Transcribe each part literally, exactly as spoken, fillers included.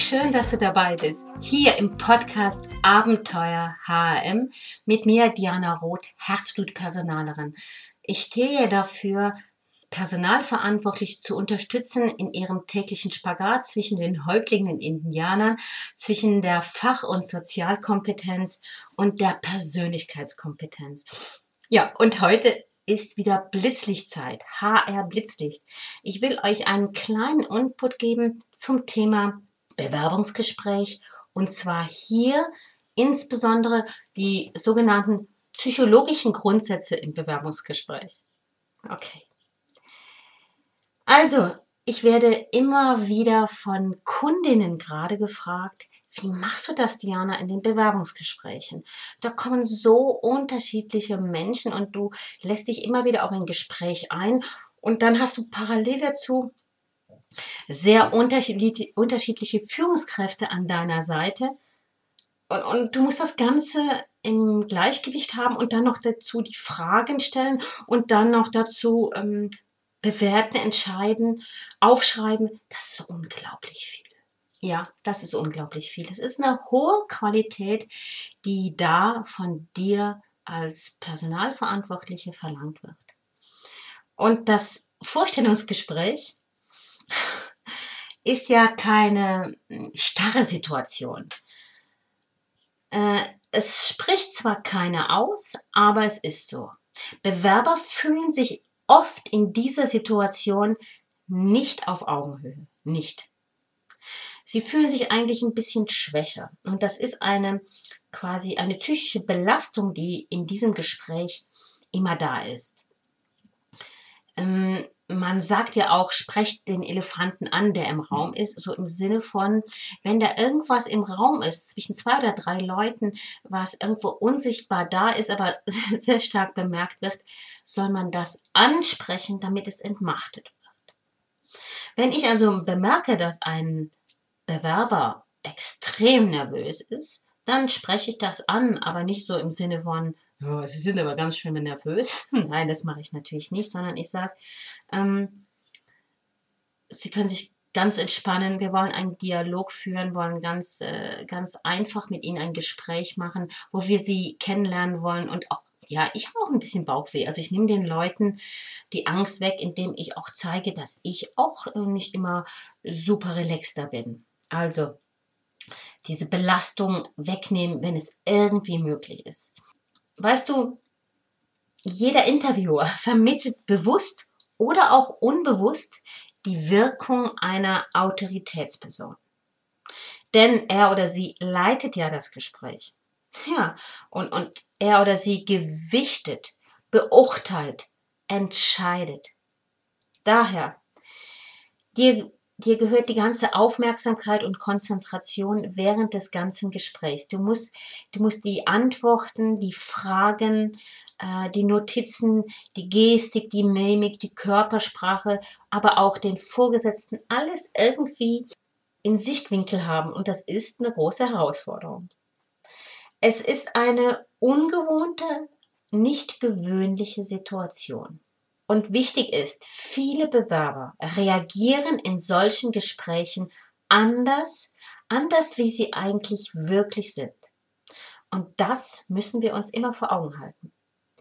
schön, dass du dabei bist. Hier im Podcast Abenteuer H R M mit mir, Diana Roth, Herzblutpersonalerin. Ich stehe dafür, Personalverantwortliche zu unterstützen in ihrem täglichen Spagat zwischen den Häuptlingen und Indianern, zwischen der Fach- und Sozialkompetenz und der Persönlichkeitskompetenz. Ja, und heute ist wieder Blitzlichtzeit, H R Blitzlicht. Ich will euch einen kleinen Input geben zum Thema Bewerbungsgespräch, und zwar hier insbesondere die sogenannten psychologischen Grundsätze im Bewerbungsgespräch. Okay. Also, ich werde immer wieder von Kundinnen gerade gefragt, wie machst du das, Diana, in den Bewerbungsgesprächen? Da kommen so unterschiedliche Menschen und du lässt dich immer wieder auf ein Gespräch ein und dann hast du parallel dazu sehr unterschiedliche, unterschiedliche Führungskräfte an deiner Seite und, und du musst das Ganze im Gleichgewicht haben und dann noch dazu die Fragen stellen und dann noch dazu ähm, bewerten, entscheiden, aufschreiben. Das ist unglaublich viel. Ja, das ist unglaublich viel. Es ist eine hohe Qualität, die da von dir als Personalverantwortliche verlangt wird. Und das Vorstellungsgespräch ist ja keine starre Situation. Äh, es spricht zwar keiner aus, aber es ist so. Bewerber fühlen sich oft in dieser Situation nicht auf Augenhöhe. Nicht. Sie fühlen sich eigentlich ein bisschen schwächer. Und das ist eine quasi eine psychische Belastung, die in diesem Gespräch immer da ist. Ähm, man sagt ja auch, sprecht den Elefanten an, der im Raum ist, so im Sinne von, wenn da irgendwas im Raum ist, zwischen zwei oder drei Leuten, was irgendwo unsichtbar da ist, aber sehr stark bemerkt wird, soll man das ansprechen, damit es entmachtet wird. Wenn ich also bemerke, dass ein Bewerber extrem nervös ist, dann spreche ich das an, aber nicht so im Sinne von, oh, Sie sind aber ganz schön nervös. Nein, das mache ich natürlich nicht, sondern ich sage, ähm, Sie können sich ganz entspannen, wir wollen einen Dialog führen, wollen ganz, äh, ganz einfach mit Ihnen ein Gespräch machen, wo wir Sie kennenlernen wollen und auch, ja, ich habe auch ein bisschen Bauchweh. Also ich nehme den Leuten die Angst weg, indem ich auch zeige, dass ich auch äh, nicht immer super relaxter bin. Also diese Belastung wegnehmen, wenn es irgendwie möglich ist. Weißt du, jeder Interviewer vermittelt bewusst oder auch unbewusst die Wirkung einer Autoritätsperson. Denn er oder sie leitet ja das Gespräch. Ja, und, und er oder sie gewichtet, beurteilt, entscheidet. Daher, dir Dir gehört die ganze Aufmerksamkeit und Konzentration während des ganzen Gesprächs. Du musst, du musst die Antworten, die Fragen, äh, die Notizen, die Gestik, die Mimik, die Körpersprache, aber auch den Vorgesetzten alles irgendwie in Sichtwinkel haben. Und das ist eine große Herausforderung. Es ist eine ungewohnte, nicht gewöhnliche Situation. Und wichtig ist, viele Bewerber reagieren in solchen Gesprächen anders, anders wie sie eigentlich wirklich sind. Und das müssen wir uns immer vor Augen halten.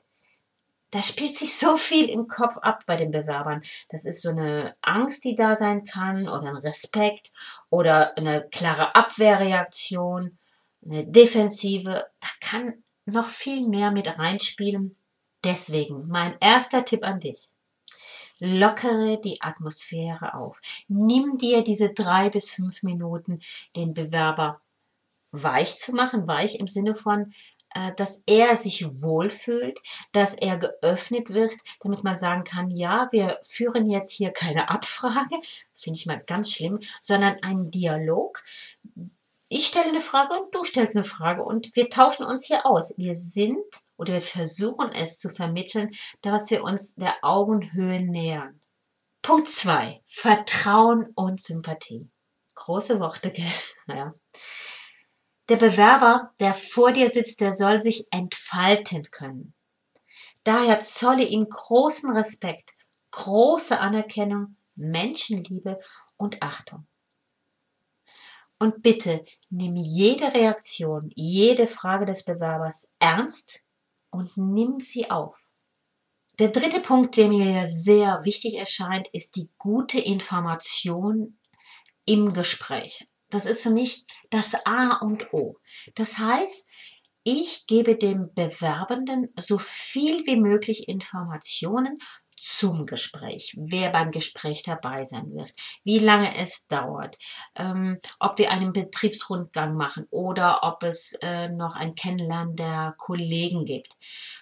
Da spielt sich so viel im Kopf ab bei den Bewerbern. Das ist so eine Angst, die da sein kann, oder ein Respekt oder eine klare Abwehrreaktion, eine Defensive. Da kann noch viel mehr mit reinspielen. Deswegen mein erster Tipp an dich. Lockere die Atmosphäre auf. Nimm dir diese drei bis fünf Minuten, den Bewerber weich zu machen. Weich im Sinne von, äh, dass er sich wohlfühlt, dass er geöffnet wird, damit man sagen kann, ja, wir führen jetzt hier keine Abfrage, finde ich mal ganz schlimm, sondern einen Dialog. Ich stelle eine Frage und du stellst eine Frage und wir tauschen uns hier aus. Wir sind oder wir versuchen es zu vermitteln, dass wir uns der Augenhöhe nähern. Punkt zwei. Vertrauen und Sympathie. Große Worte, gell? Ja. Der Bewerber, der vor dir sitzt, der soll sich entfalten können. Daher zolle ihm großen Respekt, große Anerkennung, Menschenliebe und Achtung. Und bitte nimm jede Reaktion, jede Frage des Bewerbers ernst und nimm sie auf. Der dritte Punkt, der mir sehr wichtig erscheint, ist die gute Information im Gespräch. Das ist für mich das A und O. Das heißt, ich gebe dem Bewerbenden so viel wie möglich Informationen zum Gespräch, wer beim Gespräch dabei sein wird, wie lange es dauert, ähm, ob wir einen Betriebsrundgang machen oder ob es äh, noch ein Kennenlernen der Kollegen gibt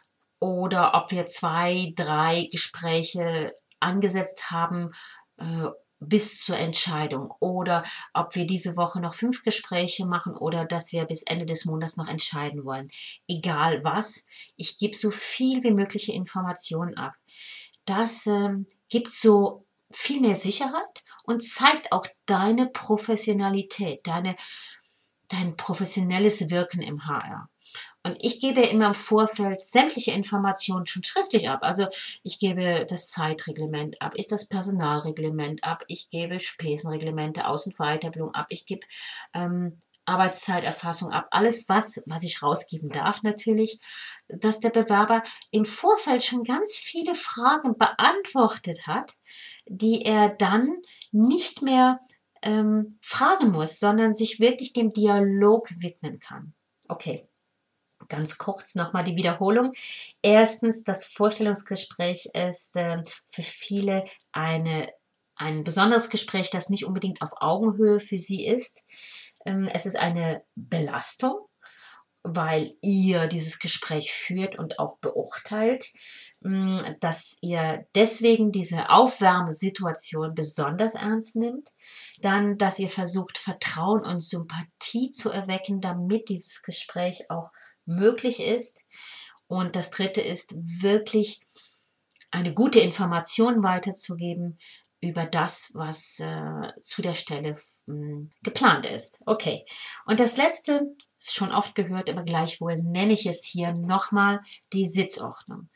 oder ob wir zwei, drei Gespräche angesetzt haben äh, bis zur Entscheidung oder ob wir diese Woche noch fünf Gespräche machen oder dass wir bis Ende des Monats noch entscheiden wollen. Egal was, ich gebe so viel wie mögliche Informationen ab. Das ähm, gibt so viel mehr Sicherheit und zeigt auch deine Professionalität, deine, dein professionelles Wirken im H R. Und ich gebe immer im Vorfeld sämtliche Informationen schon schriftlich ab. Also ich gebe das Zeitreglement ab, ich das Personalreglement ab, ich gebe Spesenreglemente, Aus- und Weiterbildung ab, ich gebe ähm, Arbeitszeiterfassung ab. Alles, was, was ich rausgeben darf natürlich, dass der Bewerber im Vorfeld schon ganz viele Fragen beantwortet hat, die er dann nicht mehr ähm, fragen muss, sondern sich wirklich dem Dialog widmen kann. Okay. Ganz kurz nochmal die Wiederholung. Erstens, das Vorstellungsgespräch ist äh, für viele eine, ein besonderes Gespräch, das nicht unbedingt auf Augenhöhe für sie ist. Ähm, es ist eine Belastung, weil ihr dieses Gespräch führt und auch beurteilt, mh, dass ihr deswegen diese Aufwärmsituation besonders ernst nimmt. Dann, dass ihr versucht, Vertrauen und Sympathie zu erwecken, damit dieses Gespräch auch möglich ist. Und das dritte ist wirklich eine gute Information weiterzugeben über das, was äh, zu der Stelle mh, geplant ist. Okay. Und das letzte, ist schon oft gehört, aber gleichwohl nenne ich es hier nochmal, die Sitzordnung.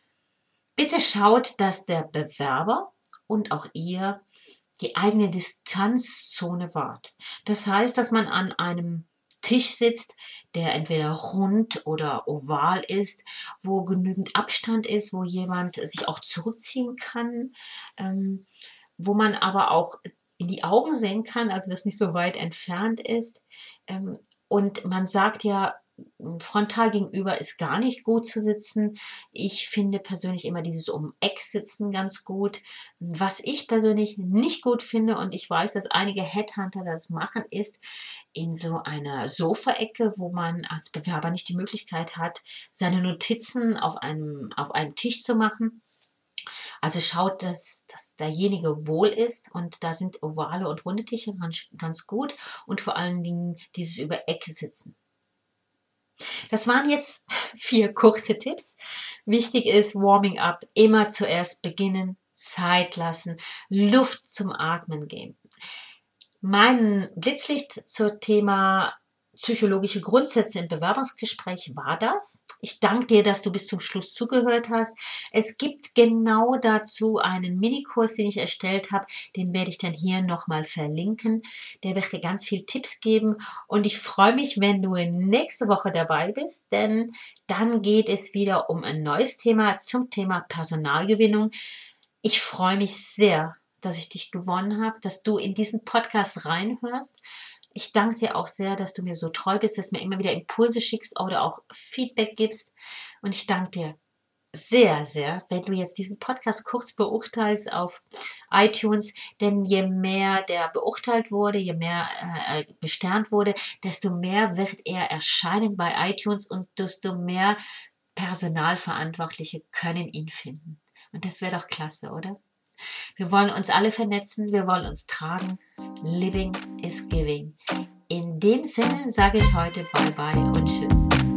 Bitte schaut, dass der Bewerber und auch ihr die eigene Distanzzone wahrt. Das heißt, dass man an einem Tisch sitzt, der entweder rund oder oval ist, wo genügend Abstand ist, wo jemand sich auch zurückziehen kann, ähm, wo man aber auch in die Augen sehen kann, also das nicht so weit entfernt ist. Ähm, und man sagt ja, frontal gegenüber ist gar nicht gut zu sitzen. Ich finde persönlich immer dieses Um-Eck-Sitzen ganz gut. Was ich persönlich nicht gut finde und ich weiß, dass einige Headhunter das machen, ist in so einer Sofaecke, wo man als Bewerber nicht die Möglichkeit hat, seine Notizen auf einem, auf einem Tisch zu machen. Also schaut, dass, dass derjenige wohl ist und da sind ovale und runde Tische ganz, ganz gut und vor allen Dingen dieses über Ecke sitzen. Das waren jetzt vier kurze Tipps. Wichtig ist, Warming up, immer zuerst beginnen, Zeit lassen, Luft zum Atmen geben. Mein Blitzlicht zum Thema psychologische Grundsätze im Bewerbungsgespräch war das. Ich danke dir, dass du bis zum Schluss zugehört hast. Es gibt genau dazu einen Minikurs, den ich erstellt habe. Den werde ich dann hier nochmal verlinken. Der wird dir ganz viele Tipps geben. Und ich freue mich, wenn du nächste Woche dabei bist, denn dann geht es wieder um ein neues Thema zum Thema Personalgewinnung. Ich freue mich sehr, dass ich dich gewonnen habe, dass du in diesen Podcast reinhörst. Ich danke dir auch sehr, dass du mir so treu bist, dass du mir immer wieder Impulse schickst oder auch Feedback gibst. Und ich danke dir sehr, sehr, wenn du jetzt diesen Podcast kurz beurteilst auf iTunes. Denn je mehr der beurteilt wurde, je mehr äh, besternt wurde, desto mehr wird er erscheinen bei iTunes und desto mehr Personalverantwortliche können ihn finden. Und das wäre doch klasse, oder? Wir wollen uns alle vernetzen, wir wollen uns tragen. Living is giving. In dem Sinne sage ich heute Bye-bye und Tschüss.